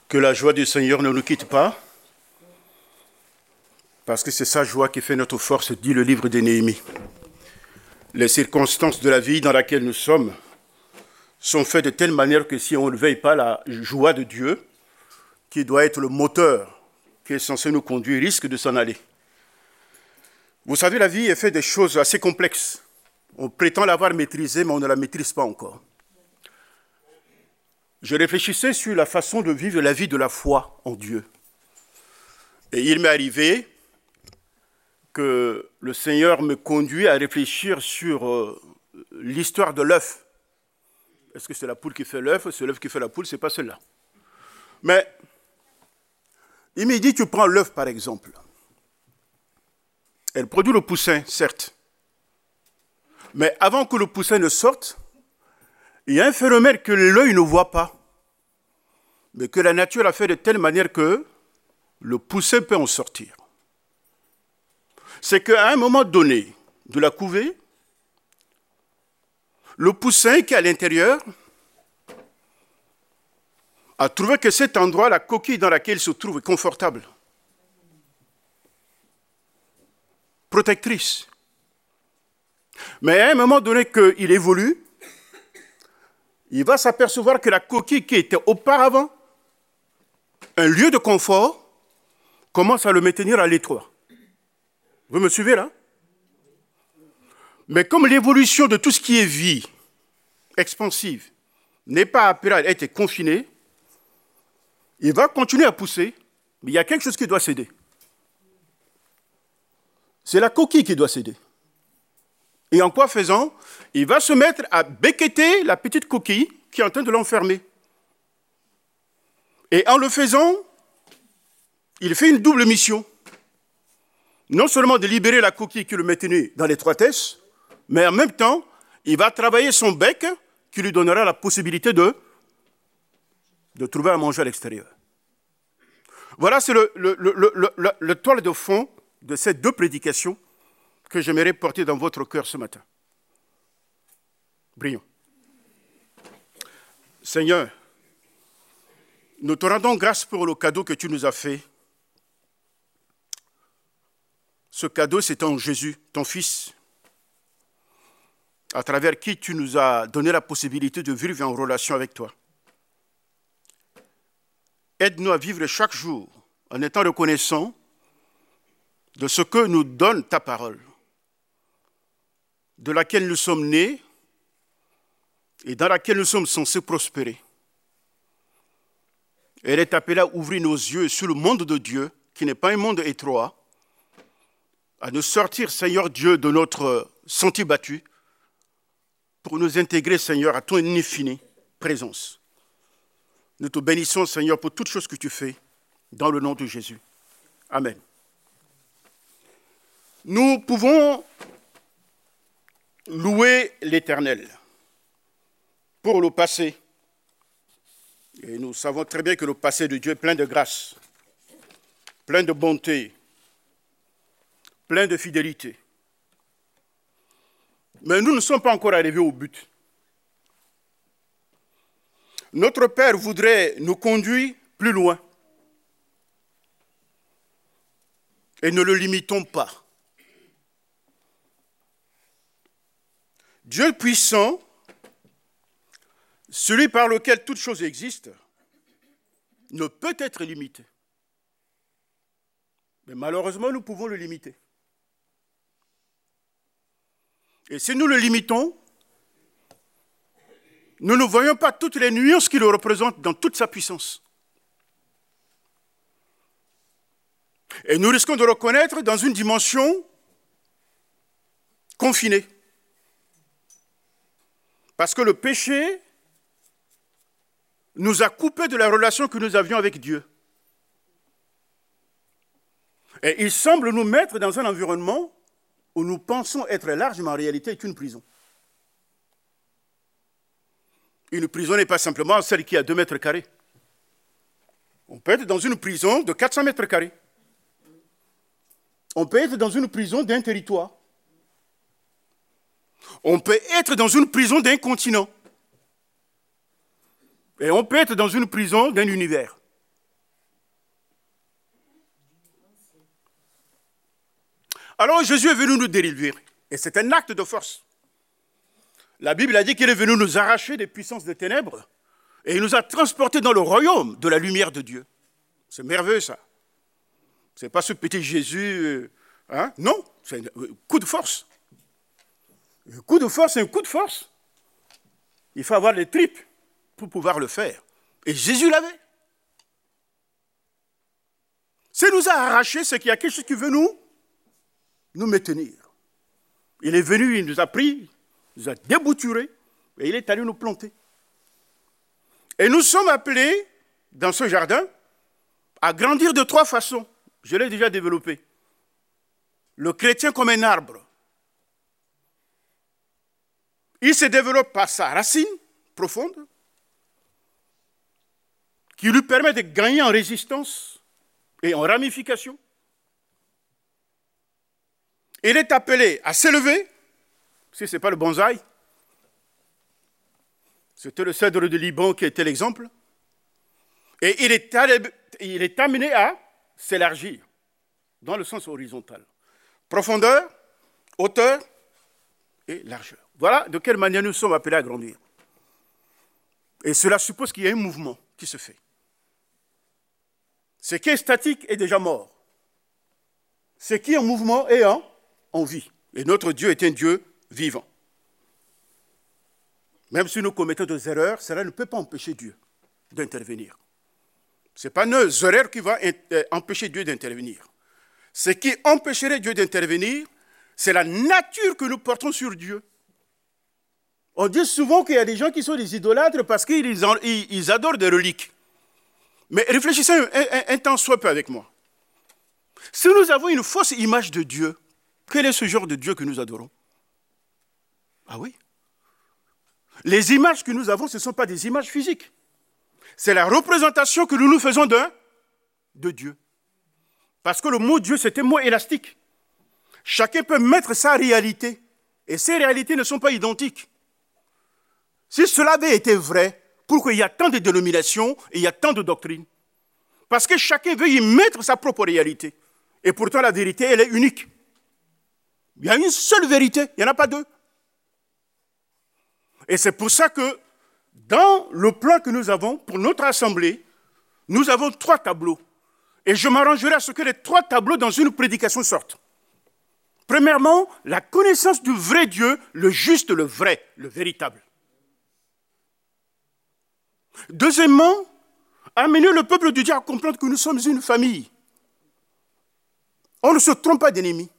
Que la joie du Seigneur ne nous quitte pas, parce que c'est sa joie qui fait notre force, dit le livre de Néhémie. Les circonstances de la vie dans laquelle nous sommes sont faites de telle manière que si on ne veille pas, la joie de Dieu, qui doit être le moteur qui est censé nous conduire, risque de s'en aller. Vous savez, la vie est faite de choses assez complexes. On prétend l'avoir maîtrisée, mais on ne la maîtrise pas encore. Je réfléchissais sur la façon de vivre la vie de la foi en Dieu. Et il m'est arrivé que le Seigneur me conduit à réfléchir sur l'histoire de l'œuf. Est-ce que c'est la poule qui fait l'œuf? C'est l'œuf qui fait la poule? Ce n'est pas cela. Mais il m'a dit, tu prends l'œuf par exemple. Elle produit le poussin, certes. Mais avant que le poussin ne sorte, il y a un phénomène que l'œil ne voit pas, mais que la nature a fait de telle manière que le poussin peut en sortir. C'est qu'à un moment donné de la couvée, le poussin qui est à l'intérieur a trouvé que cet endroit, la coquille dans laquelle il se trouve, est confortable, protectrice. Mais à un moment donné qu'il évolue, il va s'apercevoir que la coquille qui était auparavant un lieu de confort commence à le maintenir à l'étroit. Vous me suivez là? Mais comme l'évolution de tout ce qui est vie expansive n'est pas appelée à être confinée, il va continuer à pousser, mais il y a quelque chose qui doit céder. C'est la coquille qui doit céder. Et en quoi faisant, il va se mettre à becqueter la petite coquille qui est en train de l'enfermer. Et en le faisant, il fait une double mission. Non seulement de libérer la coquille qui le maintenait dans l'étroitesse, mais en même temps, il va travailler son bec qui lui donnera la possibilité de trouver à manger à l'extérieur. Voilà, c'est le toile de fond de ces deux prédications que j'aimerais porter dans votre cœur ce matin. Brillons. Seigneur, nous te rendons grâce pour le cadeau que tu nous as fait. Ce cadeau, c'est en Jésus, ton Fils, à travers qui tu nous as donné la possibilité de vivre en relation avec toi. Aide-nous à vivre chaque jour en étant reconnaissants de ce que nous donne ta parole, de laquelle nous sommes nés et dans laquelle nous sommes censés prospérer. Elle est appelée à ouvrir nos yeux sur le monde de Dieu, qui n'est pas un monde étroit, à nous sortir, Seigneur Dieu, de notre sentier battu, pour nous intégrer, Seigneur, à ton infinie présence. Nous te bénissons, Seigneur, pour toutes choses que tu fais, dans le nom de Jésus. Amen. Nous pouvons louer l'Éternel pour le passé. Et nous savons très bien que le passé de Dieu est plein de grâce, plein de bonté, plein de fidélité. Mais nous ne sommes pas encore arrivés au but. Notre Père voudrait nous conduire plus loin. Et ne le limitons pas. Dieu puissant, celui par lequel toute chose existe, ne peut être limité. Mais malheureusement, nous pouvons le limiter. Et si nous le limitons, nous ne voyons pas toutes les nuances qu'il représente dans toute sa puissance. Et nous risquons de le reconnaître dans une dimension confinée. Parce que le péché nous a coupés de la relation que nous avions avec Dieu. Et il semble nous mettre dans un environnement où nous pensons être large, mais en réalité est une prison. Une prison n'est pas simplement celle qui a 2 mètres carrés. On peut être dans une prison de 400 mètres carrés. On peut être dans une prison d'un territoire. On peut être dans une prison d'un continent. Et on peut être dans une prison d'un univers. Alors Jésus est venu nous délivrer. Et c'est un acte de force. La Bible a dit qu'il est venu nous arracher des puissances des ténèbres et il nous a transportés dans le royaume de la lumière de Dieu. C'est merveilleux ça. Ce n'est pas ce petit Jésus, non, c'est un coup de force. Un coup de force, c'est un coup de force. Il faut avoir les tripes pour pouvoir le faire. Et Jésus l'avait. S'il nous a arrachés, c'est qu'il y a quelque chose qui veut nous maintenir. Il est venu, il nous a pris, il nous a débouturés et il est allé nous planter. Et nous sommes appelés, dans ce jardin, à grandir de 3 façons. Je l'ai déjà développé. Le chrétien comme un arbre. Il se développe par sa racine profonde, qui lui permet de gagner en résistance et en ramification. Il est appelé à s'élever, si ce n'est pas le bonsaï. C'était le cèdre de Liban qui était l'exemple. Et il est amené à s'élargir dans le sens horizontal. Profondeur, hauteur et largeur. Voilà de quelle manière nous sommes appelés à grandir. Et cela suppose qu'il y a un mouvement qui se fait. Ce qui est statique est déjà mort. Ce qui est en mouvement est en vie. Et notre Dieu est un Dieu vivant. Même si nous commettons des erreurs, cela ne peut pas empêcher Dieu d'intervenir. Ce n'est pas nos erreurs qui vont empêcher Dieu d'intervenir. Ce qui empêcherait Dieu d'intervenir, c'est la nature que nous portons sur Dieu. On dit souvent qu'il y a des gens qui sont des idolâtres parce qu'ils adorent des reliques. Mais réfléchissez un temps soit peu avec moi. Si nous avons une fausse image de Dieu, quel est ce genre de Dieu que nous adorons? Ah oui. Les images que nous avons, ce ne sont pas des images physiques. C'est la représentation que nous nous faisons de Dieu. Parce que le mot Dieu, c'est un mot élastique. Chacun peut mettre sa réalité. Et ces réalités ne sont pas identiques. Si cela avait été vrai, pourquoi il y a tant de dénominations et il y a tant de doctrines? Parce que chacun veut y mettre sa propre réalité. Et pourtant, la vérité, elle est unique. Il y a une seule vérité, il n'y en a pas deux. Et c'est pour ça que dans le plan que nous avons pour notre assemblée, nous avons 3 tableaux. Et je m'arrangerai à ce que les 3 tableaux dans une prédication sortent. Premièrement, la connaissance du vrai Dieu, le juste, le vrai, le véritable. Deuxièmement, amener le peuple de Dieu à comprendre que nous sommes une famille. On ne se trompe pas d'ennemis.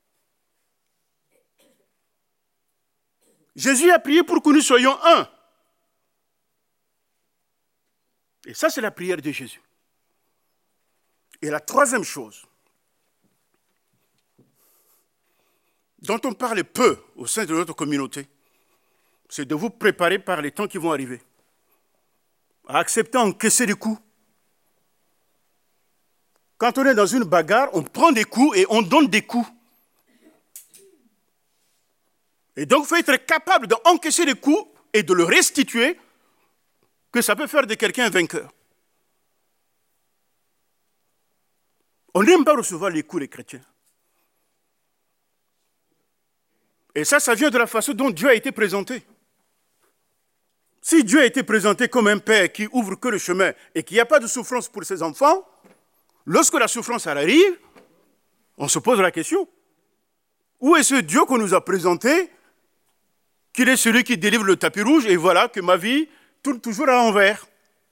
Jésus a prié pour que nous soyons un. Et ça, c'est la prière de Jésus. Et la 3e chose, dont on parle peu au sein de notre communauté, c'est de vous préparer par les temps qui vont arriver, à accepter d'encaisser des coups. Quand on est dans une bagarre, on prend des coups et on donne des coups. Et donc, il faut être capable d'encaisser les coups et de le restituer, que ça peut faire de quelqu'un un vainqueur. On n'aime pas recevoir les coups des chrétiens. Et ça vient de la façon dont Dieu a été présenté. Si Dieu a été présenté comme un père qui ouvre que le chemin et qu'il n'y a pas de souffrance pour ses enfants, lorsque la souffrance arrive, on se pose la question. Où est ce Dieu qu'on nous a présenté, qu'il est celui qui délivre le tapis rouge et voilà que ma vie tourne toujours à l'envers?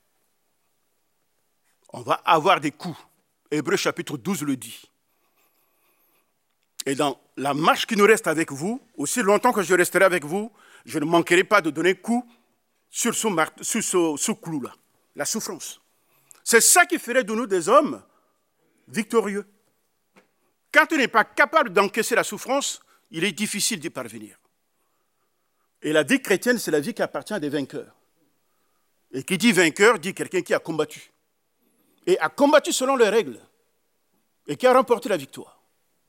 On va avoir des coups. Hébreux chapitre 12 le dit. Et dans la marche qui nous reste avec vous, aussi longtemps que je resterai avec vous, je ne manquerai pas de donner coup sur ce clou-là, la souffrance. C'est ça qui ferait de nous des hommes victorieux. Quand tu n'es pas capable d'encaisser la souffrance, il est difficile d'y parvenir. Et la vie chrétienne, c'est la vie qui appartient à des vainqueurs. Et qui dit vainqueur, dit quelqu'un qui a combattu. Et a combattu selon les règles. Et qui a remporté la victoire.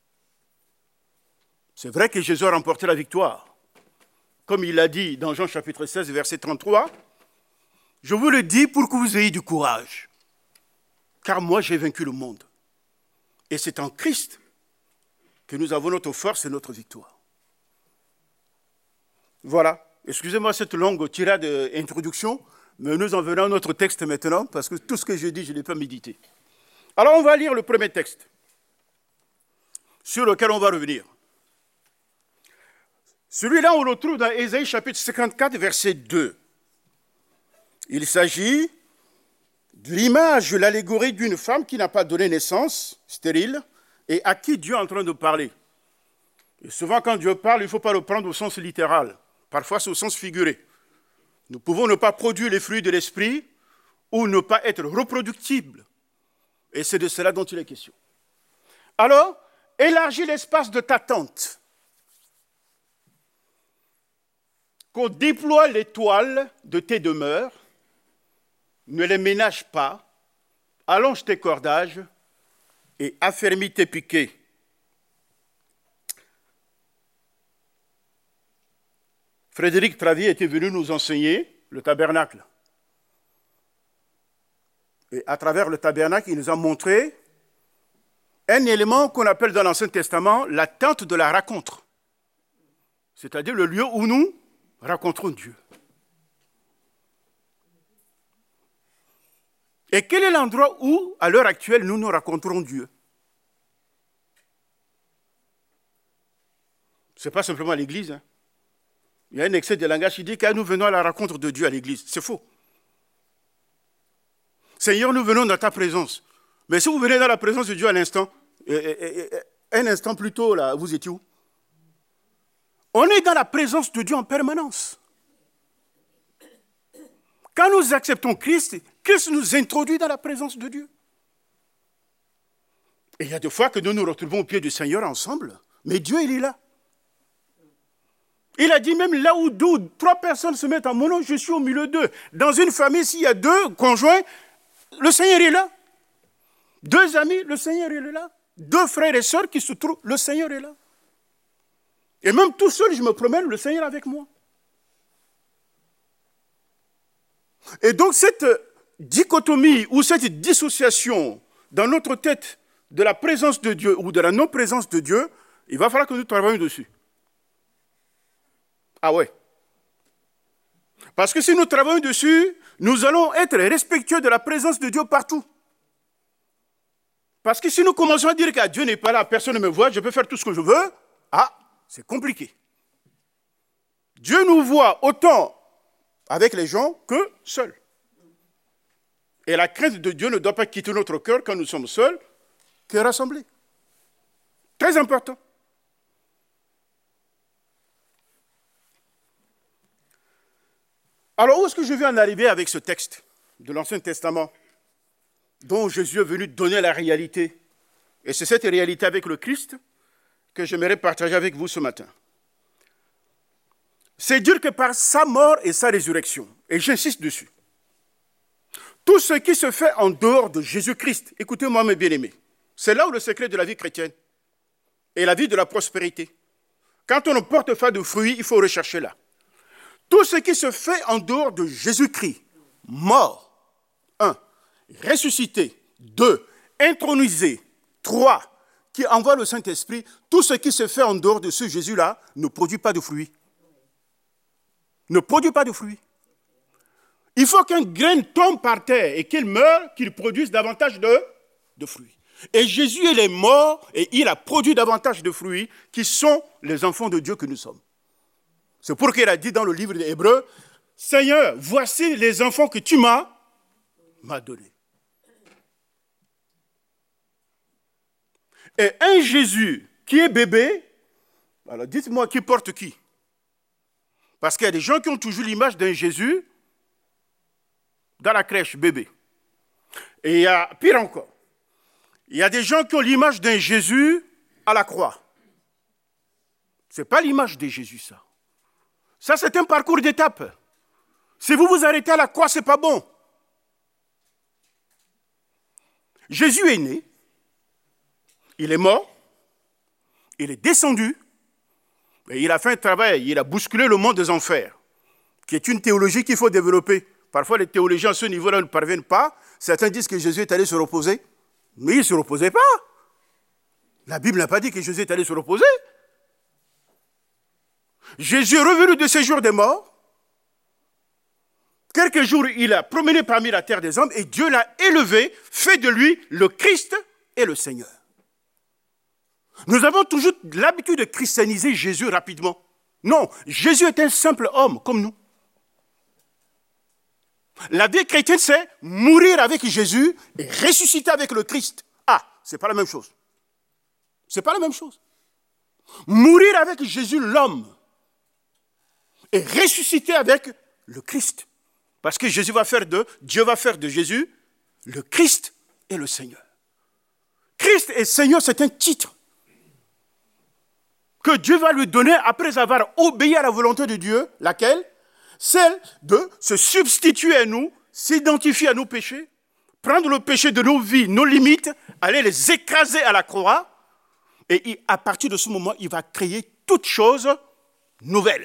C'est vrai que Jésus a remporté la victoire. Comme il l'a dit dans Jean chapitre 16, verset 33, « Je vous le dis pour que vous ayez du courage, car moi j'ai vaincu le monde. » Et c'est en Christ que nous avons notre force et notre victoire. Voilà. Excusez-moi cette longue tirade d'introduction, mais nous en venons à notre texte maintenant, parce que tout ce que je dis, je ne l'ai pas médité. Alors, on va lire le premier texte, sur lequel on va revenir. Celui-là, on le trouve dans Ésaïe chapitre 54, verset 2. Il s'agit de l'image, de l'allégorie d'une femme qui n'a pas donné naissance, stérile, et à qui Dieu est en train de parler. Et souvent, quand Dieu parle, il ne faut pas le prendre au sens littéral. Parfois, c'est au sens figuré. Nous pouvons ne pas produire les fruits de l'esprit ou ne pas être reproductibles. Et c'est de cela dont il est question. Alors, élargis l'espace de ta tente. Qu'on déploie les toiles de tes demeures, ne les ménage pas, allonge tes cordages et affermis tes piquets. Frédéric Travier était venu nous enseigner le tabernacle. Et à travers le tabernacle, il nous a montré un élément qu'on appelle dans l'Ancien Testament la tente de la rencontre. C'est-à-dire le lieu où nous rencontrons Dieu. Et quel est l'endroit où, à l'heure actuelle, nous rencontrons Dieu? Ce n'est pas simplement l'église. Il y a un excès de langage qui dit que nous venons à la rencontre de Dieu à l'église. C'est faux. Seigneur, nous venons dans ta présence. Mais si vous venez dans la présence de Dieu à l'instant, un instant plus tôt, là, vous étiez où? On est dans la présence de Dieu en permanence. Quand nous acceptons Christ, Christ nous introduit dans la présence de Dieu. Et il y a des fois que nous nous retrouvons au pied du Seigneur ensemble, mais Dieu, il est là. Il a dit même là où 2 ou 3 personnes se mettent en mon nom, je suis au milieu d'eux. Dans une famille, s'il y a 2 conjoints, le Seigneur est là. 2 amis, le Seigneur est là. 2 frères et sœurs qui se trouvent, le Seigneur est là. Et même tout seul, je me promène, le Seigneur est avec moi. Et donc cette dichotomie ou cette dissociation dans notre tête de la présence de Dieu ou de la non-présence de Dieu, il va falloir que nous travaillions dessus. Ah ouais. Parce que si nous travaillons dessus, nous allons être respectueux de la présence de Dieu partout. Parce que si nous commençons à dire que Dieu n'est pas là, personne ne me voit, je peux faire tout ce que je veux, c'est compliqué. Dieu nous voit autant avec les gens que seuls. Et la crainte de Dieu ne doit pas quitter notre cœur quand nous sommes seuls, que rassemblés. Très important. Alors, où est-ce que je vais en arriver avec ce texte de l'Ancien Testament dont Jésus est venu donner la réalité? Et c'est cette réalité avec le Christ que j'aimerais partager avec vous ce matin. C'est dire que par sa mort et sa résurrection, et j'insiste dessus, tout ce qui se fait en dehors de Jésus-Christ, écoutez-moi mes bien-aimés, c'est là où le secret de la vie chrétienne et la vie de la prospérité. Quand on ne porte pas de fruits, il faut rechercher là. Tout ce qui se fait en dehors de Jésus-Christ, mort, 1, ressuscité, 2, intronisé, 3, qui envoie le Saint-Esprit, tout ce qui se fait en dehors de ce Jésus-là ne produit pas de fruits. Ne produit pas de fruits. Il faut qu'un grain tombe par terre et qu'il meure, qu'il produise davantage de fruits. Et Jésus, il est mort et il a produit davantage de fruits qui sont les enfants de Dieu que nous sommes. C'est pour qu'il a dit dans le livre des Hébreux, « Seigneur, voici les enfants que tu m'as donnés. » Et un Jésus qui est bébé, alors dites-moi qui porte qui? Parce qu'il y a des gens qui ont toujours l'image d'un Jésus dans la crèche, bébé. Et il y a pire encore. Il y a des gens qui ont l'image d'un Jésus à la croix. Ce n'est pas l'image de Jésus, ça. Ça, c'est un parcours d'étapes. Si vous vous arrêtez à la croix, ce n'est pas bon. Jésus est né, il est mort, il est descendu, et il a fait un travail, il a bousculé le monde des enfers, qui est une théologie qu'il faut développer. Parfois, les théologiens à ce niveau-là ne parviennent pas. Certains disent que Jésus est allé se reposer, mais il ne se reposait pas. La Bible n'a pas dit que Jésus est allé se reposer. Jésus est revenu de ses jours des morts. Quelques jours, il a promené parmi la terre des hommes et Dieu l'a élevé, fait de lui le Christ et le Seigneur. Nous avons toujours l'habitude de christianiser Jésus rapidement. Non, Jésus est un simple homme comme nous. La vie chrétienne, c'est mourir avec Jésus et ressusciter avec le Christ. Ah, c'est pas la même chose. C'est pas la même chose. Mourir avec Jésus, l'homme, et ressusciter avec le Christ. Parce que Dieu va faire de Jésus le Christ et le Seigneur. Christ et Seigneur, c'est un titre que Dieu va lui donner après avoir obéi à la volonté de Dieu, laquelle? Celle de se substituer à nous, s'identifier à nos péchés, prendre le péché de nos vies, nos limites, aller les écraser à la croix, et à partir de ce moment, il va créer toute chose nouvelle.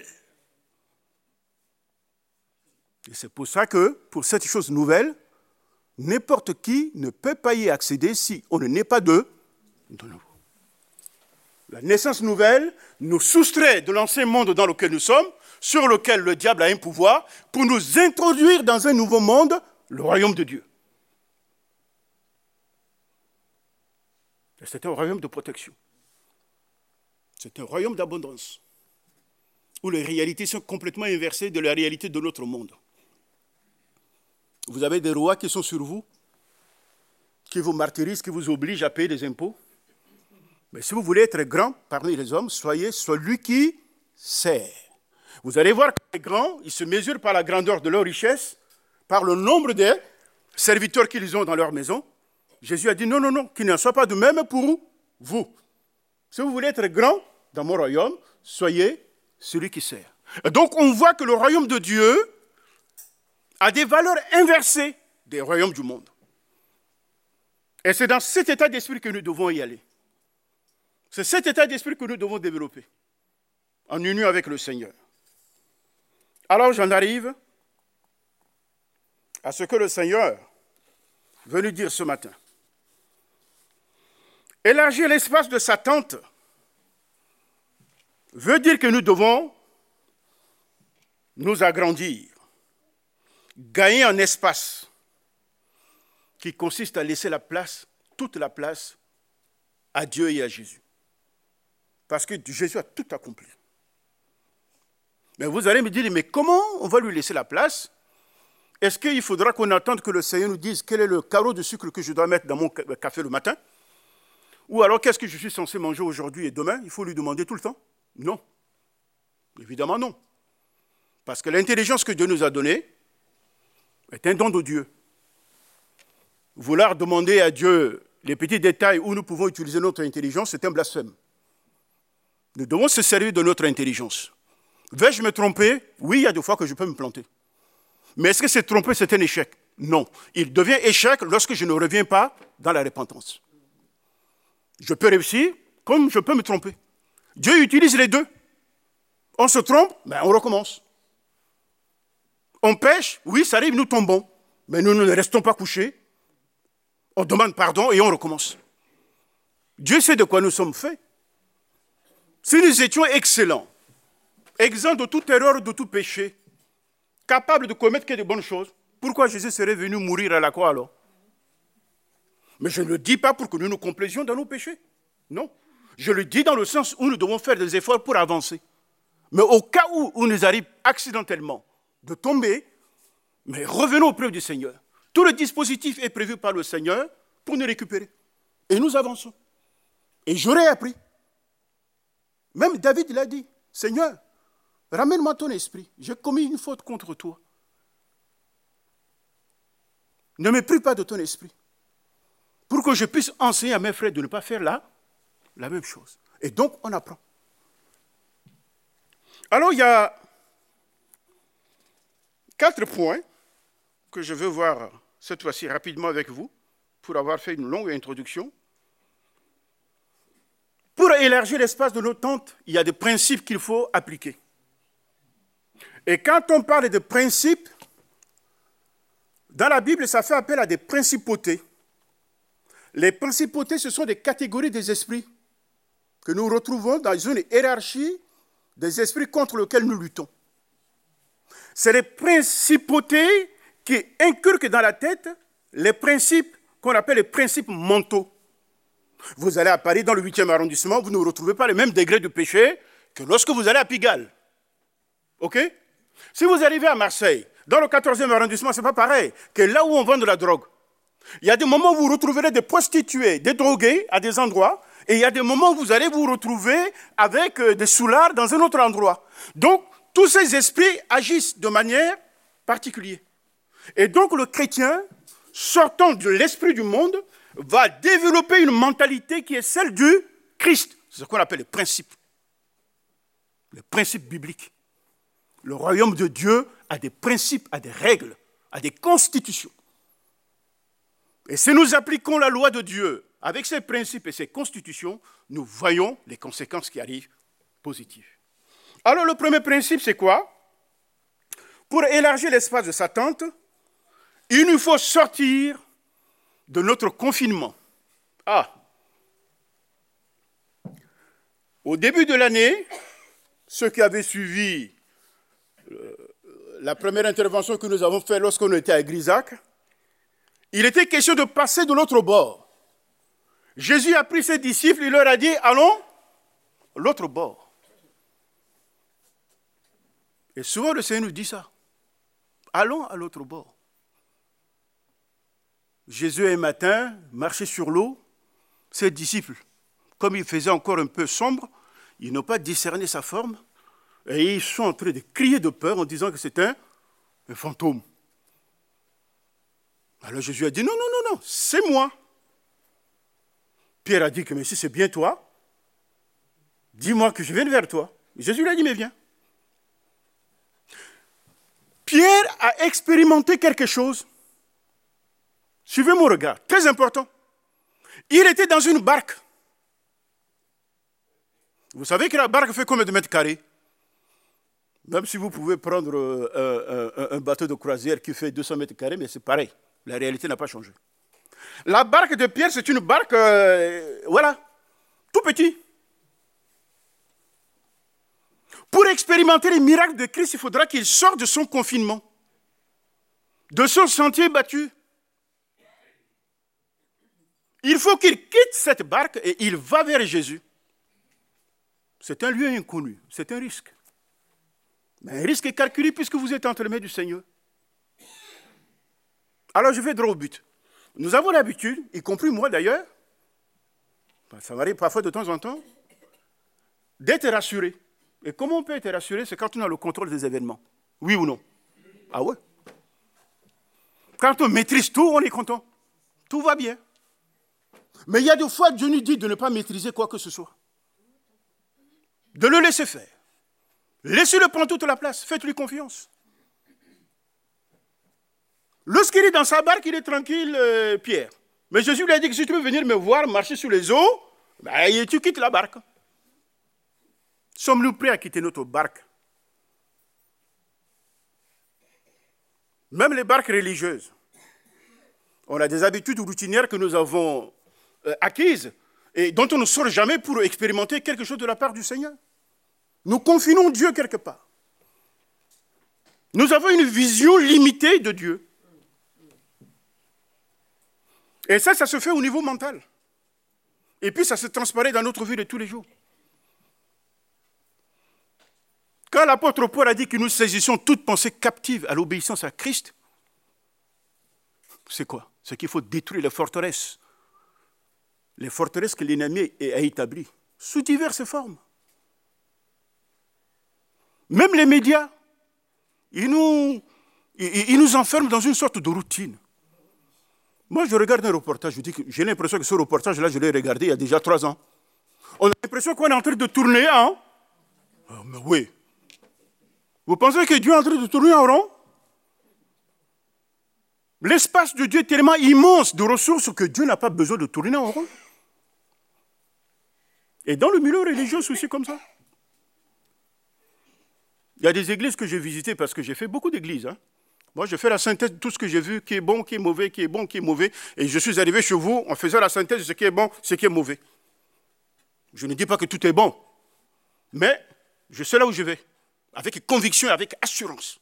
Et c'est pour ça que, pour cette chose nouvelle, n'importe qui ne peut pas y accéder si on ne naît pas de nouveau. La naissance nouvelle nous soustrait de l'ancien monde dans lequel nous sommes, sur lequel le diable a un pouvoir, pour nous introduire dans un nouveau monde, le royaume de Dieu. C'est un royaume de protection. C'est un royaume d'abondance, où les réalités sont complètement inversées de la réalité de notre monde. Vous avez des rois qui sont sur vous, qui vous martyrisent, qui vous obligent à payer des impôts. Mais si vous voulez être grand parmi les hommes, soyez celui qui sert. Vous allez voir que les grands, ils se mesurent par la grandeur de leur richesse, par le nombre de serviteurs qu'ils ont dans leur maison. Jésus a dit non, qu'il n'en soit pas de même pour vous. Si vous voulez être grand dans mon royaume, soyez celui qui sert. Et donc on voit que le royaume de Dieu a des valeurs inversées des royaumes du monde. Et c'est dans cet état d'esprit que nous devons y aller. C'est cet état d'esprit que nous devons développer en union avec le Seigneur. Alors j'en arrive à ce que le Seigneur veut nous dire ce matin. Élargir l'espace de sa tente veut dire que nous devons nous agrandir, gagner en espace qui consiste à laisser la place, toute la place, à Dieu et à Jésus. Parce que Jésus a tout accompli. Mais vous allez me dire, mais comment on va lui laisser la place? Est-ce qu'il faudra qu'on attende que le Seigneur nous dise quel est le carreau de sucre que je dois mettre dans mon café le matin? Ou alors qu'est-ce que je suis censé manger aujourd'hui et demain? Il faut lui demander tout le temps? Non. Évidemment non. Parce que l'intelligence que Dieu nous a donnée est un don de Dieu. Vouloir demander à Dieu les petits détails où nous pouvons utiliser notre intelligence, c'est un blasphème. Nous devons se servir de notre intelligence. Vais-je me tromper? Oui, il y a des fois que je peux me planter. Mais est-ce que c'est tromper, c'est un échec? Non. Il devient échec lorsque je ne reviens pas dans la repentance. Je peux réussir comme je peux me tromper. Dieu utilise les deux. On se trompe, ben on recommence. On pêche, oui, ça arrive, nous tombons. Mais nous ne restons pas couchés. On demande pardon et on recommence. Dieu sait de quoi nous sommes faits. Si nous étions excellents, exempts de toute erreur, de tout péché, capables de commettre que de bonnes choses, pourquoi Jésus serait venu mourir à la croix alors? Mais je ne le dis pas pour que nous nous complaisions dans nos péchés. Non. Je le dis dans le sens où nous devons faire des efforts pour avancer. Mais au cas où il nous arrive accidentellement de tomber, mais revenons auprès du Seigneur. Tout le dispositif est prévu par le Seigneur pour nous récupérer. Et nous avançons. Et j'aurais appris. Même David l'a dit, Seigneur, ramène-moi ton esprit. J'ai commis une faute contre toi. Ne me prive pas de ton esprit. Pour que je puisse enseigner à mes frères de ne pas faire la même chose. Et donc, on apprend. Alors, il y a 4 points que je veux voir cette fois-ci rapidement avec vous, pour avoir fait une longue introduction. Pour élargir l'espace de nos tentes, il y a des principes qu'il faut appliquer. Et quand on parle de principes, dans la Bible, ça fait appel à des principautés. Les principautés, ce sont des catégories des esprits que nous retrouvons dans une hiérarchie des esprits contre lesquels nous luttons. C'est les principautés qui inculquent dans la tête les principes qu'on appelle les principes mentaux. Vous allez à Paris, dans le 8e arrondissement, vous ne retrouvez pas le même degré de péché que lorsque vous allez à Pigalle. OK? Si vous arrivez à Marseille, dans le 14e arrondissement, ce n'est pas pareil que là où on vend de la drogue. Il y a des moments où vous retrouverez des prostituées, des drogués à des endroits, et il y a des moments où vous allez vous retrouver avec des soulards dans un autre endroit. Donc, tous ces esprits agissent de manière particulière. Et donc, le chrétien, sortant de l'esprit du monde, va développer une mentalité qui est celle du Christ. C'est ce qu'on appelle les principes bibliques. Le royaume de Dieu a des principes, a des règles, a des constitutions. Et si nous appliquons la loi de Dieu avec ses principes et ses constitutions, nous voyons les conséquences qui arrivent positives. Alors le premier principe, c'est quoi? Pour élargir l'espace de sa tente, il nous faut sortir de notre confinement. Au début de l'année, ceux qui avaient suivi la première intervention que nous avons faite lorsqu'on était à Grisac, il était question de passer de l'autre bord. Jésus a pris ses disciples, il leur a dit, allons l'autre bord. Et souvent le Seigneur nous dit ça. Allons à l'autre bord. Jésus un matin marchait sur l'eau, ses disciples, comme il faisait encore un peu sombre, ils n'ont pas discerné sa forme, et ils sont en train de crier de peur en disant que c'est un fantôme. Alors Jésus a dit, non, c'est moi. Pierre a dit que, mais si c'est bien toi, dis-moi que je vienne vers toi. Jésus lui a dit, mais viens. Pierre a expérimenté quelque chose. Suivez mon regard, très important. Il était dans une barque. Vous savez que la barque fait combien de mètres carrés? Même si vous pouvez prendre un bateau de croisière qui fait 200 mètres carrés, mais c'est pareil. La réalité n'a pas changé. La barque de Pierre, c'est une barque, tout petit. Pour expérimenter les miracles de Christ, il faudra qu'il sorte de son confinement, de son sentier battu. Il faut qu'il quitte cette barque et il va vers Jésus. C'est un lieu inconnu, c'est un risque. Mais un risque est calculé puisque vous êtes entre les mains du Seigneur. Alors je vais droit au but. Nous avons l'habitude, y compris moi d'ailleurs, ça m'arrive parfois de temps en temps, d'être rassuré. Et comment on peut être rassuré? C'est quand on a le contrôle des événements. Oui ou non? Ah ouais? Quand on maîtrise tout, on est content. Tout va bien. Mais il y a des fois, Dieu nous dit de ne pas maîtriser quoi que ce soit. De le laisser faire. Laissez-le prendre toute la place. Faites-lui confiance. Lorsqu'il est dans sa barque, il est tranquille, Pierre. Mais Jésus lui a dit que si tu veux venir me voir marcher sur les eaux, tu quittes la barque. Sommes-nous prêts à quitter notre barque? Même les barques religieuses. On a des habitudes routinières que nous avons acquises et dont on ne sort jamais pour expérimenter quelque chose de la part du Seigneur. Nous confinons Dieu quelque part. Nous avons une vision limitée de Dieu. Et ça se fait au niveau mental. Et puis ça se transparaît dans notre vie de tous les jours. Quand l'apôtre Paul a dit que nous saisissons toute pensée captive à l'obéissance à Christ, c'est quoi? C'est qu'il faut détruire les forteresses. Les forteresses que l'ennemi a établies, sous diverses formes. Même les médias, ils nous enferment dans une sorte de routine. Moi, je regarde un reportage, je dis que j'ai l'impression que ce reportage-là, je l'ai regardé il y a déjà 3 ans. On a l'impression qu'on est en train de tourner, hein? Mais oui. Vous pensez que Dieu est en train de tourner en rond? L'espace de Dieu est tellement immense de ressources que Dieu n'a pas besoin de tourner en rond. Et dans le milieu religieux, c'est aussi comme ça. Il y a des églises que j'ai visitées parce que j'ai fait beaucoup d'églises. Hein. Moi, je fais la synthèse de tout ce que j'ai vu, qui est bon, qui est mauvais, qui est bon, qui est mauvais. Et je suis arrivé chez vous en faisant la synthèse de ce qui est bon, ce qui est mauvais. Je ne dis pas que tout est bon, mais je sais là où je vais, avec conviction et avec assurance.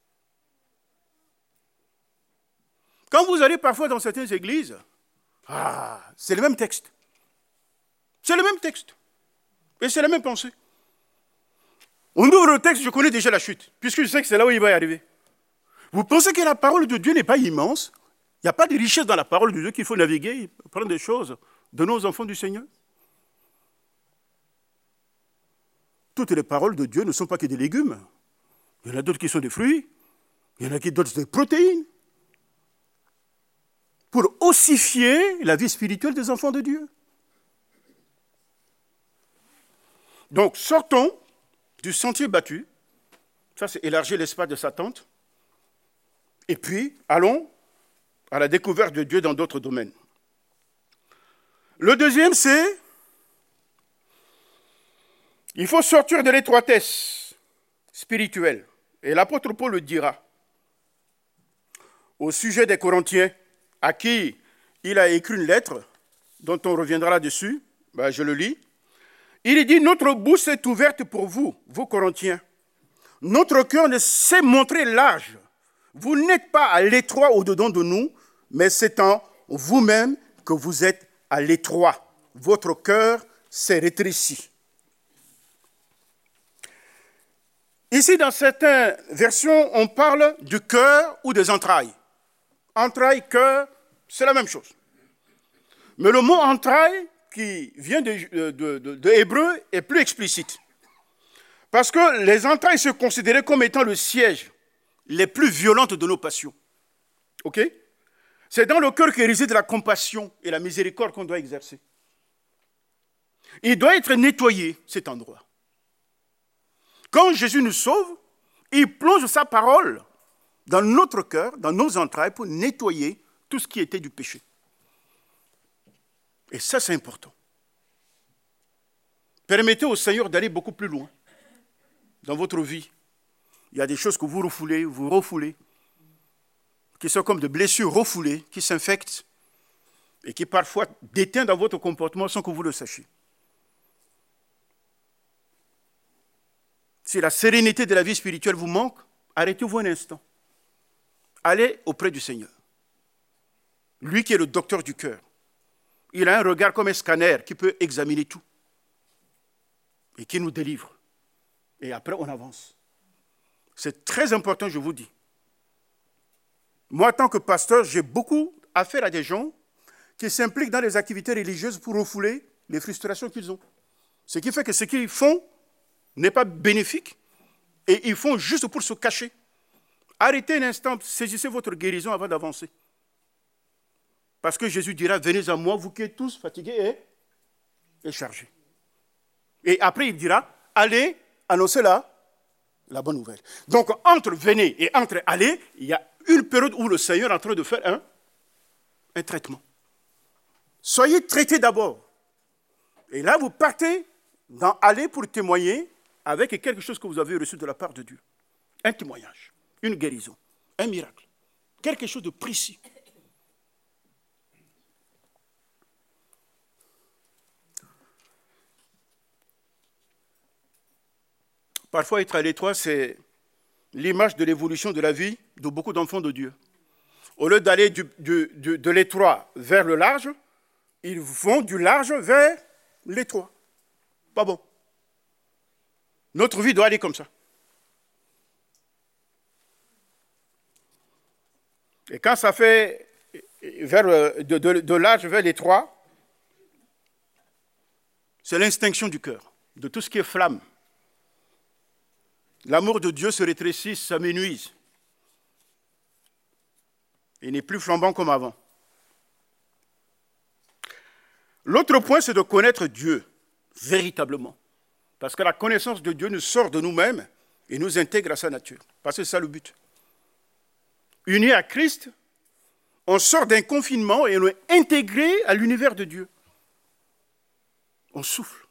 Quand vous allez parfois dans certaines églises, c'est le même texte. C'est le même texte. Et c'est la même pensée. On ouvre le texte, je connais déjà la chute, puisque je sais que c'est là où il va y arriver. Vous pensez que la parole de Dieu n'est pas immense? Il n'y a pas de richesse dans la parole de Dieu qu'il faut naviguer, prendre des choses de nos enfants du Seigneur? Toutes les paroles de Dieu ne sont pas que des légumes. Il y en a d'autres qui sont des fruits. Il y en a d'autres des protéines. Pour ossifier la vie spirituelle des enfants de Dieu. Donc, sortons du sentier battu. Ça, c'est élargir l'espace de sa tente. Et puis, allons à la découverte de Dieu dans d'autres domaines. Le deuxième, c'est il faut sortir de l'étroitesse spirituelle. Et l'apôtre Paul le dira au sujet des Corinthiens, à qui il a écrit une lettre, dont on reviendra là-dessus. Je le lis. Il dit, notre bouche est ouverte pour vous, vous Corinthiens. Notre cœur ne sait montrer large. Vous n'êtes pas à l'étroit au-dedans de nous, mais c'est en vous-même que vous êtes à l'étroit. Votre cœur s'est rétréci. Ici, dans certaines versions, on parle du cœur ou des entrailles. Entrailles, cœur, c'est la même chose. Mais le mot entrailles, qui vient de hébreu, est plus explicite. Parce que les entrailles se considéraient comme étant le siège les plus violentes de nos passions. OK? C'est dans le cœur que réside la compassion et la miséricorde qu'on doit exercer. Il doit être nettoyé, cet endroit. Quand Jésus nous sauve, il plonge sa parole dans notre cœur, dans nos entrailles, pour nettoyer tout ce qui était du péché. Et ça, c'est important. Permettez au Seigneur d'aller beaucoup plus loin dans votre vie. Il y a des choses que vous refoulez, qui sont comme des blessures refoulées, qui s'infectent et qui parfois déteignent dans votre comportement sans que vous le sachiez. Si la sérénité de la vie spirituelle vous manque, arrêtez-vous un instant. Allez auprès du Seigneur. Lui qui est le docteur du cœur. Il a un regard comme un scanner qui peut examiner tout et qui nous délivre. Et après, on avance. C'est très important, je vous dis. Moi, en tant que pasteur, j'ai beaucoup affaire à des gens qui s'impliquent dans les activités religieuses pour refouler les frustrations qu'ils ont. Ce qui fait que ce qu'ils font n'est pas bénéfique et ils font juste pour se cacher. Arrêtez un instant, saisissez votre guérison avant d'avancer. Parce que Jésus dira, venez à moi, vous qui êtes tous fatigués et chargés. Et après, il dira, allez annoncer la bonne nouvelle. Donc, entre venez et entre aller, il y a une période où le Seigneur est en train de faire un traitement. Soyez traités d'abord. Et là, vous partez dans aller pour témoigner avec quelque chose que vous avez reçu de la part de Dieu. Un témoignage, une guérison, un miracle, quelque chose de précis. Parfois, être à l'étroit, c'est l'image de l'évolution de la vie de beaucoup d'enfants de Dieu. Au lieu d'aller de l'étroit vers le large, ils vont du large vers l'étroit. Pas bon. Notre vie doit aller comme ça. Et quand ça fait de large vers l'étroit, c'est l'extinction du cœur, de tout ce qui est flamme. L'amour de Dieu se rétrécit, s'amenuise. Il n'est plus flambant comme avant. L'autre point, c'est de connaître Dieu, véritablement. Parce que la connaissance de Dieu nous sort de nous-mêmes et nous intègre à sa nature. Parce que c'est ça le but. Unis à Christ, on sort d'un confinement et on est intégré à l'univers de Dieu. On souffle.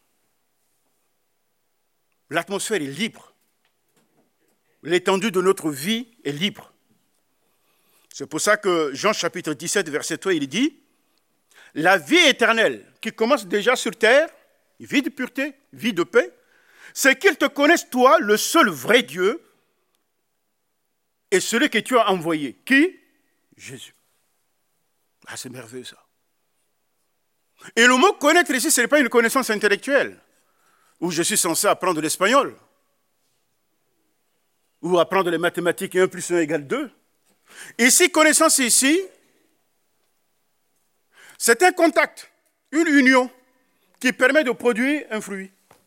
L'atmosphère est libre. L'étendue de notre vie est libre. C'est pour ça que Jean chapitre 17, verset 3, il dit « La vie éternelle qui commence déjà sur terre, vie de pureté, vie de paix, c'est qu'ils te connaissent, toi, le seul vrai Dieu, et celui que tu as envoyé. Qui? Jésus. Ah, c'est merveilleux ça. Et le mot connaître ici, ce n'est pas une connaissance intellectuelle, où je suis censé apprendre l'espagnol, ou apprendre les mathématiques et 1 plus 1 égale 2. Ici, connaissance ici, c'est un contact, une union qui permet de produire un fruit.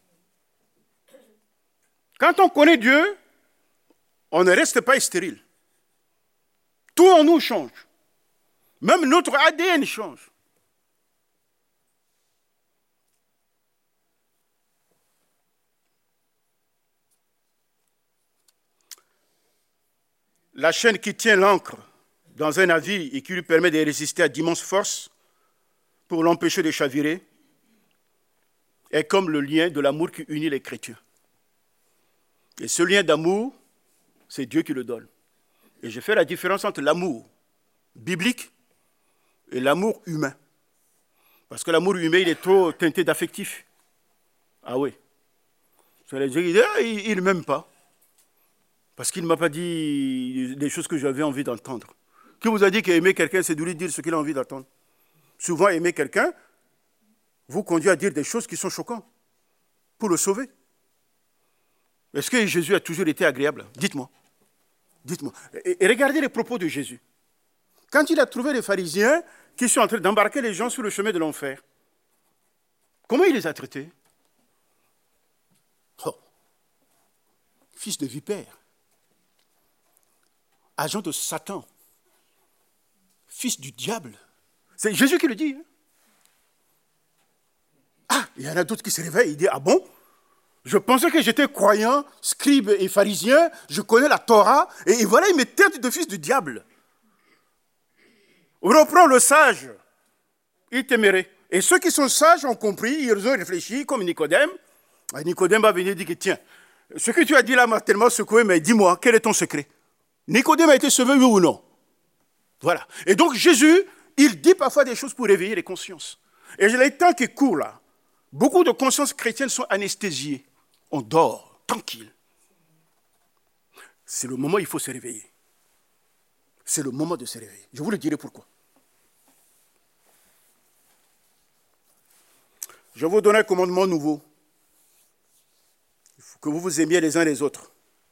Quand on connaît Dieu, on ne reste pas stérile. Tout en nous change. Même notre ADN change. La chaîne qui tient l'ancre dans un navire et qui lui permet de résister à d'immenses forces pour l'empêcher de chavirer est comme le lien de l'amour qui unit les chrétiens. Et ce lien d'amour, c'est Dieu qui le donne. Et je fais la différence entre l'amour biblique et l'amour humain. Parce que l'amour humain, il est trop teinté d'affectif. Ah oui. C'est les gens qui disent, il ne m'aime pas. Parce qu'il ne m'a pas dit des choses que j'avais envie d'entendre. Qui vous a dit qu'aimer quelqu'un, c'est de lui dire ce qu'il a envie d'entendre? Souvent, aimer quelqu'un vous conduit à dire des choses qui sont choquantes pour le sauver. Est-ce que Jésus a toujours été agréable? Dites-moi. Dites-moi. Et regardez les propos de Jésus. Quand il a trouvé les pharisiens qui sont en train d'embarquer les gens sur le chemin de l'enfer, comment il les a traités? Oh, fils de vipère, agent de Satan, fils du diable. C'est Jésus qui le dit. Hein? Ah, il y en a d'autres qui se réveillent, ils disent, ah bon? Je pensais que j'étais croyant, scribe et pharisien, je connais la Torah, et voilà, il me traite de fils du diable. Reprends le sage, il t'aimerait. Et ceux qui sont sages ont compris, ils ont réfléchi, comme Nicodème. Nicodème va venir dire que tiens, ce que tu as dit là m'a tellement secoué, mais dis-moi, quel est ton secret? Nicodème a été sauvé, oui ou non? Voilà. Et donc Jésus, il dit parfois des choses pour réveiller les consciences. Et les temps qui courent là, beaucoup de consciences chrétiennes sont anesthésiées. On dort, tranquille. C'est le moment où il faut se réveiller. C'est le moment de se réveiller. Je vous le dirai pourquoi. Je vous donne un commandement nouveau. Il faut que vous vous aimiez les uns les autres.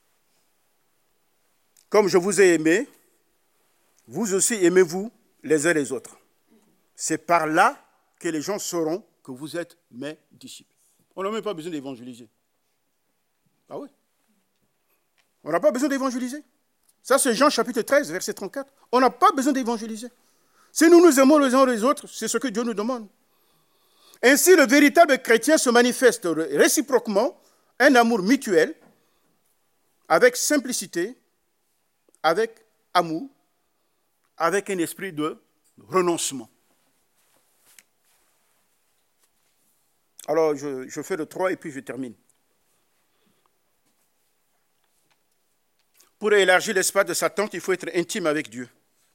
Comme je vous ai aimé, vous aussi aimez-vous les uns les autres. C'est par là que les gens sauront que vous êtes mes disciples. On n'a même pas besoin d'évangéliser. Ah oui. On n'a pas besoin d'évangéliser. Ça, c'est Jean chapitre 13, verset 34. On n'a pas besoin d'évangéliser. Si nous nous aimons les uns les autres, c'est ce que Dieu nous demande. Ainsi, le véritable chrétien se manifeste réciproquement un amour mutuel, avec simplicité, avec amour, avec un esprit de renoncement. Alors, je fais le 3 et puis je termine. Pour élargir l'espace de sa tente, il faut être intime avec Dieu.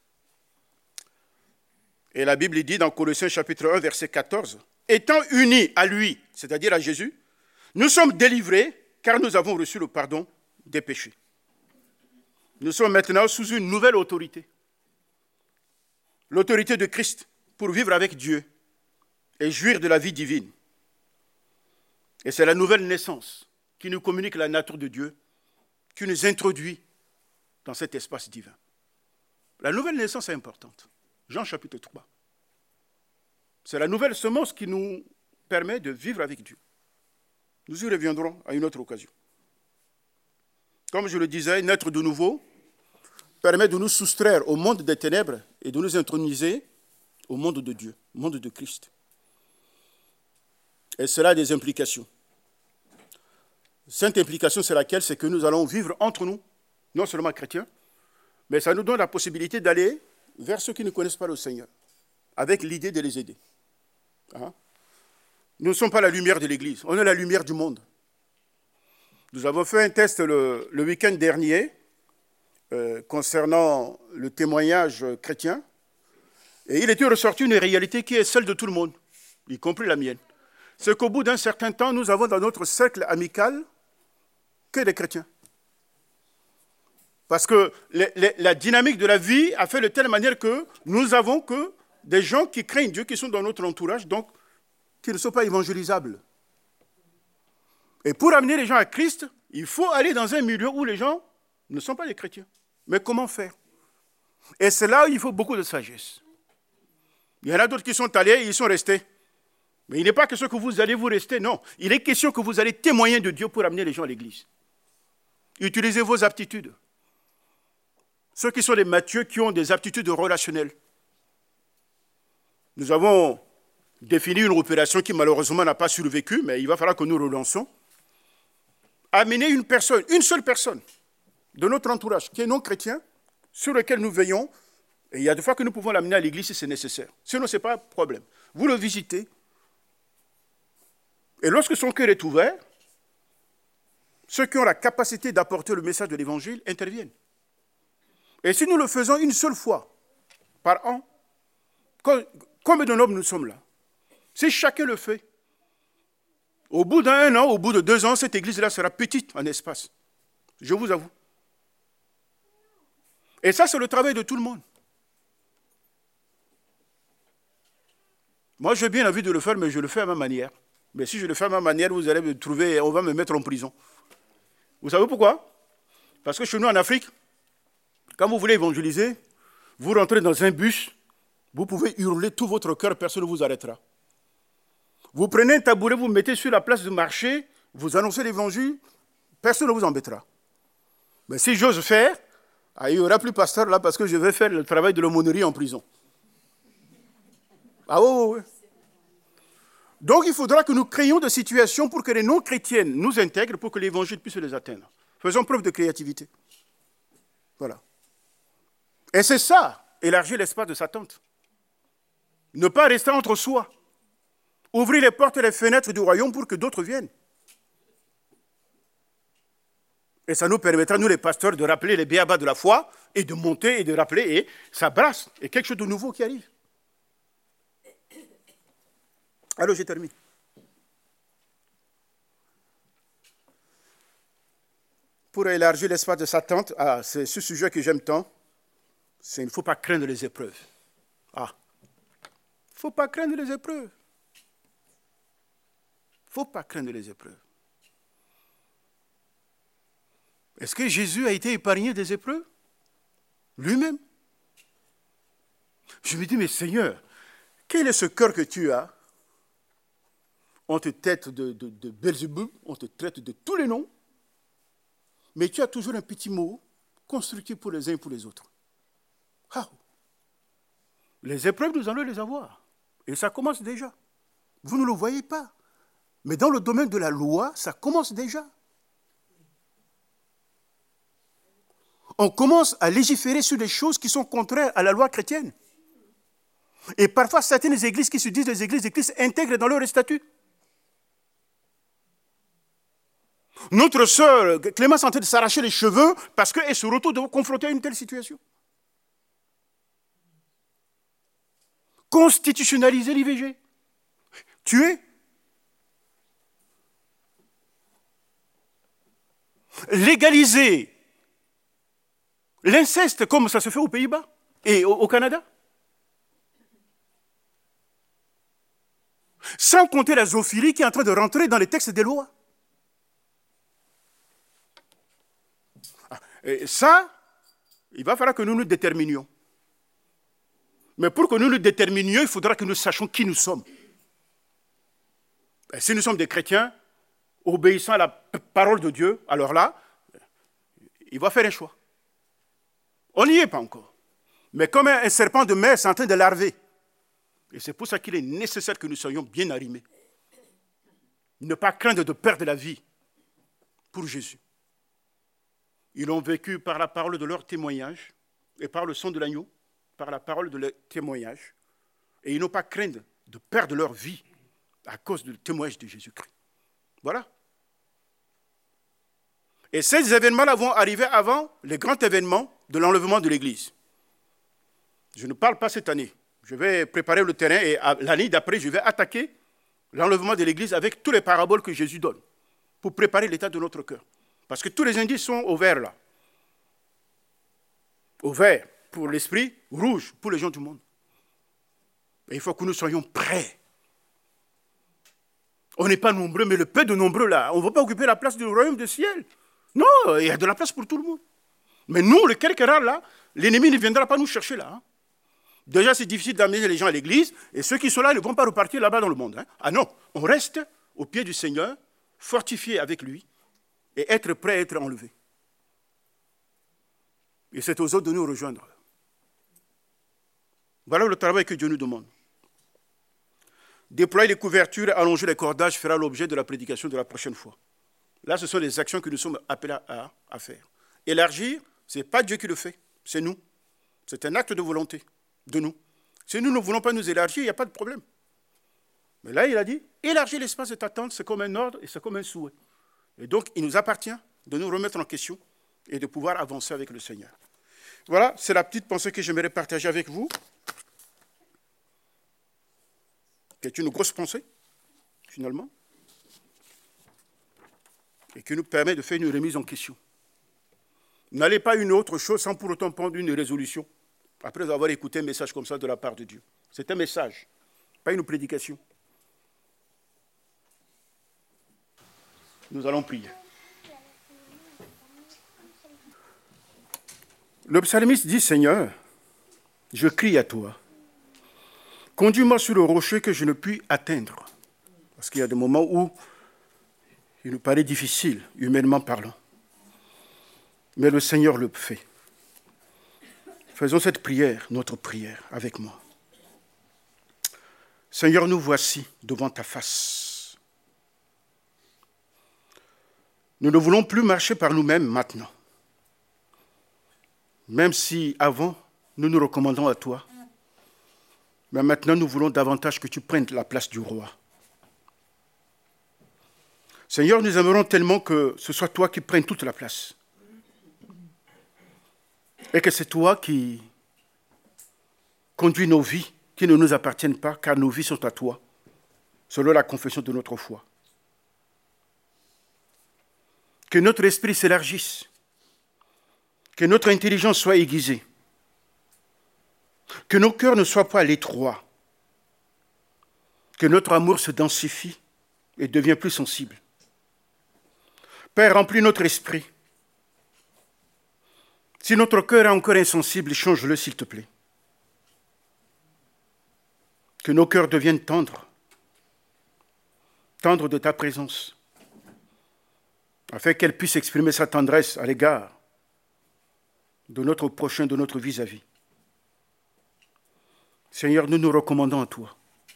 Et la Bible dit dans Colossiens chapitre 1, verset 14, « Étant unis à lui, c'est-à-dire à Jésus, nous sommes délivrés car nous avons reçu le pardon des péchés. » Nous sommes maintenant sous une nouvelle autorité. L'autorité de Christ pour vivre avec Dieu et jouir de la vie divine. Et c'est la nouvelle naissance qui nous communique la nature de Dieu, qui nous introduit dans cet espace divin. La nouvelle naissance est importante. Jean chapitre 3. C'est la nouvelle semence qui nous permet de vivre avec Dieu. Nous y reviendrons à une autre occasion. Comme je le disais, naître de nouveau permet de nous soustraire au monde des ténèbres et de nous introniser au monde de Dieu, au monde de Christ. Et cela a des implications. Cette implication, c'est laquelle? C'est que nous allons vivre entre nous, non seulement chrétiens, mais ça nous donne la possibilité d'aller vers ceux qui ne connaissent pas le Seigneur, avec l'idée de les aider. Hein? Nous ne sommes pas la lumière de l'Église, on est la lumière du monde. Nous avons fait un test le week-end dernier concernant le témoignage chrétien, et il était ressorti une réalité qui est celle de tout le monde, y compris la mienne. c'est qu'au bout d'un certain temps, nous avons dans notre cercle amical que des chrétiens. Parce que la dynamique de la vie a fait de telle manière que nous avons que des gens qui craignent Dieu, qui sont dans notre entourage, donc qui ne sont pas évangélisables. Et pour amener les gens à Christ, il faut aller dans un milieu où les gens ne sont pas des chrétiens. Mais comment faire? Et c'est là où il faut beaucoup de sagesse. Il y en a d'autres qui sont allés et ils sont restés. Mais il n'est pas question que vous allez vous rester, non. Il est question que vous allez témoigner de Dieu pour amener les gens à l'église. Utilisez vos aptitudes. Ceux qui sont des matheux, qui ont des aptitudes relationnelles. Nous avons défini une opération qui malheureusement n'a pas survécu, mais il va falloir que nous relançons. Amener une personne, une seule personne de notre entourage qui est non chrétien, sur lequel nous veillons, et il y a des fois que nous pouvons l'amener à l'église si c'est nécessaire. Sinon, ce n'est pas un problème. Vous le visitez, et lorsque son cœur est ouvert, ceux qui ont la capacité d'apporter le message de l'évangile interviennent. Et si nous le faisons une seule fois par an, combien de nombre nous sommes là? Si chacun le fait, au bout d'1 an, au bout de 2 ans, cette église-là sera petite en espace. Je vous avoue. Et ça, c'est le travail de tout le monde. Moi, j'ai bien envie de le faire, mais je le fais à ma manière. Mais si je le fais à ma manière, vous allez me trouver, on va me mettre en prison. Vous savez pourquoi? Parce que chez nous, en Afrique, quand vous voulez évangéliser, vous rentrez dans un bus, vous pouvez hurler tout votre cœur, personne ne vous arrêtera. Vous prenez un tabouret, vous mettez sur la place du marché, vous annoncez l'évangile, personne ne vous embêtera. Mais si j'ose faire, il n'y aura plus pasteur là parce que je vais faire le travail de l'aumônerie en prison. Ah oui. Donc il faudra que nous créions des situations pour que les non-chrétiennes nous intègrent, pour que l'évangile puisse les atteindre. Faisons preuve de créativité. Voilà. Et c'est ça, élargir l'espace de sa tente. Ne pas rester entre soi. Ouvrir les portes et les fenêtres du royaume pour que d'autres viennent. Et ça nous permettra, nous les pasteurs, de rappeler les béabas de la foi et de monter et de rappeler, et ça brasse, et quelque chose de nouveau qui arrive. Alors, je termine. Pour élargir l'espace de sa tente, c'est ce sujet que j'aime tant, c'est il ne faut pas craindre les épreuves. Il ne faut pas craindre les épreuves. Il ne faut pas craindre les épreuves. Est-ce que Jésus a été épargné des épreuves? Lui-même. Je me dis, mais Seigneur, quel est ce cœur que tu as? On te traite de Belzébuth, on te traite de tous les noms, mais tu as toujours un petit mot constructif pour les uns et pour les autres. Les épreuves, nous allons les avoir. Et ça commence déjà. Vous ne le voyez pas. Mais dans le domaine de la loi, ça commence déjà. On commence à légiférer sur des choses qui sont contraires à la loi chrétienne. Et parfois, certaines églises qui se disent des églises de Christ intègrent dans leur statut. Notre sœur Clémence est en train de s'arracher les cheveux parce qu'elle se retrouve confrontée à une telle situation. Constitutionnaliser l'IVG. Tuer. Légaliser l'inceste comme ça se fait aux Pays-Bas et au Canada. Sans compter la zoophilie qui est en train de rentrer dans les textes des lois. Et ça, il va falloir que nous nous déterminions. Mais pour que nous nous déterminions, il faudra que nous sachions qui nous sommes. Et si nous sommes des chrétiens, obéissant à la parole de Dieu, alors là, il va faire un choix. On n'y est pas encore. Mais comme un serpent de mer, c'est en train de larver. Et c'est pour ça qu'il est nécessaire que nous soyons bien arrimés. Ne pas craindre de perdre la vie pour Jésus. Ils ont vécu par la parole de leur témoignage et par le sang de l'agneau, par la parole de leur témoignage. Et ils n'ont pas craint de perdre leur vie à cause du témoignage de Jésus-Christ. Voilà. Et ces événements-là vont arriver avant les grands événements de l'enlèvement de l'Église. Je ne parle pas cette année. Je vais préparer le terrain et l'année d'après, je vais attaquer l'enlèvement de l'Église avec tous les paraboles que Jésus donne pour préparer l'état de notre cœur. Parce que tous les indices sont au vert là. Au vert pour l'esprit, rouge pour les gens du monde. Et il faut que nous soyons prêts. On n'est pas nombreux, mais le peu de nombreux là, on ne va pas occuper la place du royaume du ciel. Non, il y a de la place pour tout le monde. Mais nous, les quelques rares là, l'ennemi ne viendra pas nous chercher là. Hein. Déjà, c'est difficile d'amener les gens à l'église, et ceux qui sont là ne vont pas repartir là-bas dans le monde. Hein. Ah non, on reste au pied du Seigneur, fortifié avec lui, et être prêt à être enlevé. Et c'est aux autres de nous rejoindre. Voilà le travail que Dieu nous demande. Déployer les couvertures et allonger les cordages fera l'objet de la prédication de la prochaine fois. Là, ce sont les actions que nous sommes appelés à faire. Élargir, ce n'est pas Dieu qui le fait, c'est nous. C'est un acte de volonté de nous. Si nous ne voulons pas nous élargir, il n'y a pas de problème. Mais là, il a dit, élargir l'espace de ta tente, c'est comme un ordre et c'est comme un souhait. Et donc, il nous appartient de nous remettre en question et de pouvoir avancer avec le Seigneur. Voilà, c'est la petite pensée que j'aimerais partager avec vous. Qui est une grosse pensée, finalement, et qui nous permet de faire une remise en question. N'allez pas une autre chose sans pour autant prendre une résolution, après avoir écouté un message comme ça de la part de Dieu. C'est un message, pas une prédication. Nous allons prier. Le psalmiste dit, Seigneur, je crie à toi. Conduis-moi sur le rocher que je ne puis atteindre. Parce qu'il y a des moments où il nous paraît difficile, humainement parlant. Mais le Seigneur le fait. Faisons cette prière, notre prière, avec moi. Seigneur, nous voici devant ta face. Nous ne voulons plus marcher par nous-mêmes maintenant. Même si avant, nous nous recommandons à toi. Mais maintenant, nous voulons davantage que tu prennes la place du roi. Seigneur, nous aimerons tellement que ce soit toi qui prennes toute la place. Et que c'est toi qui conduis nos vies, qui ne nous appartiennent pas, car nos vies sont à toi, selon la confession de notre foi. Que notre esprit s'élargisse, que notre intelligence soit aiguisée, que nos cœurs ne soient pas à l'étroit, que notre amour se densifie et devient plus sensible. Père, remplis notre esprit. Si notre cœur est encore insensible, change-le s'il te plaît. Que nos cœurs deviennent tendres, tendres de ta présence, afin qu'elle puisse exprimer sa tendresse à l'égard de notre prochain, de notre vis-à-vis. Seigneur, nous nous recommandons à toi.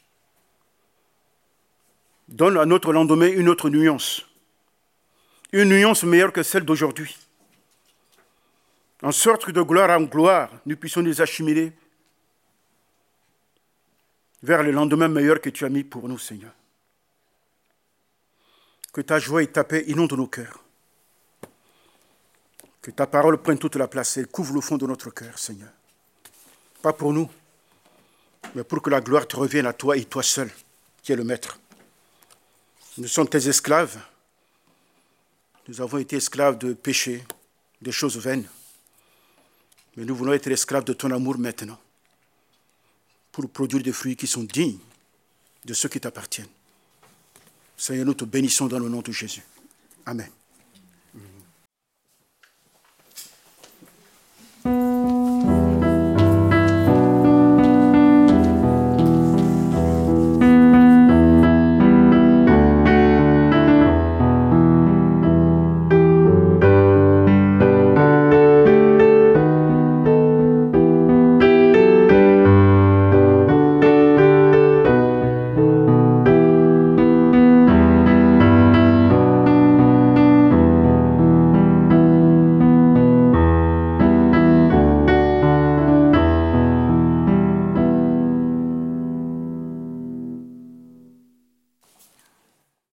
Donne à notre lendemain une autre nuance. Une nuance meilleure que celle d'aujourd'hui. En sorte que de gloire en gloire, nous puissions nous acheminer vers le lendemain meilleur que tu as mis pour nous, Seigneur. Que ta joie et ta paix inondent nos cœurs. Que ta parole prenne toute la place et couvre le fond de notre cœur, Seigneur. Pas pour nous, mais pour que la gloire te revienne à toi et toi seul, qui es le Maître. Nous sommes tes esclaves. Nous avons été esclaves de péché, de choses vaines. Mais nous voulons être esclaves de ton amour maintenant, pour produire des fruits qui sont dignes de ceux qui t'appartiennent. Seigneur, nous te bénissons dans le nom de Jésus. Amen.